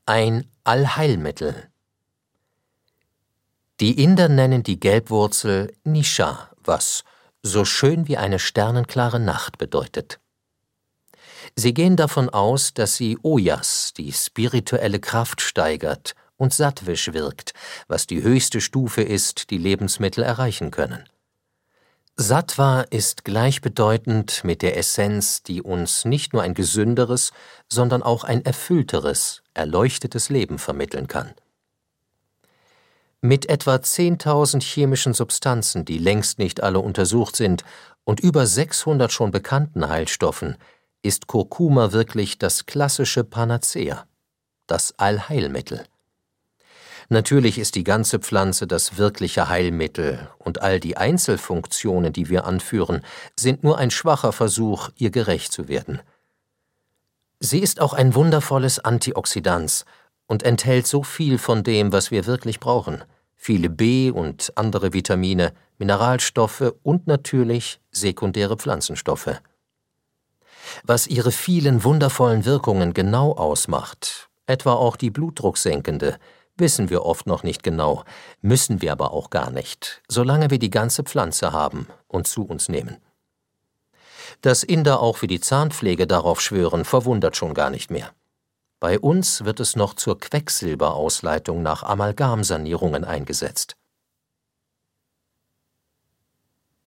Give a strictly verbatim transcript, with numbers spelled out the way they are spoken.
Ein Allheilmittel. Die Inder nennen die Gelbwurzel Nisha, was so schön wie eine sternenklare Nacht bedeutet. Sie gehen davon aus, dass sie Ojas, die spirituelle Kraft, steigert und Sattvisch wirkt, was die höchste Stufe ist, die Lebensmittel erreichen können. Sattva ist gleichbedeutend mit der Essenz, die uns nicht nur ein gesünderes, sondern auch ein erfüllteres, erleuchtetes Leben vermitteln kann. Mit etwa zehntausend chemischen Substanzen, die längst nicht alle untersucht sind, und über sechshundert schon bekannten Heilstoffen, ist Kurkuma wirklich das klassische Panazea, das Allheilmittel. Natürlich ist die ganze Pflanze das wirkliche Heilmittel, und all die Einzelfunktionen, die wir anführen, sind nur ein schwacher Versuch, ihr gerecht zu werden. Sie ist auch ein wundervolles Antioxidans und enthält so viel von dem, was wir wirklich brauchen: viele B- und andere Vitamine, Mineralstoffe und natürlich sekundäre Pflanzenstoffe. Was ihre vielen wundervollen Wirkungen genau ausmacht, etwa auch die blutdrucksenkende, wissen wir oft noch nicht genau, müssen wir aber auch gar nicht, solange wir die ganze Pflanze haben und zu uns nehmen. Dass Inder auch für die Zahnpflege darauf schwören, verwundert schon gar nicht mehr. Bei uns wird es noch zur Quecksilberausleitung nach Amalgamsanierungen eingesetzt.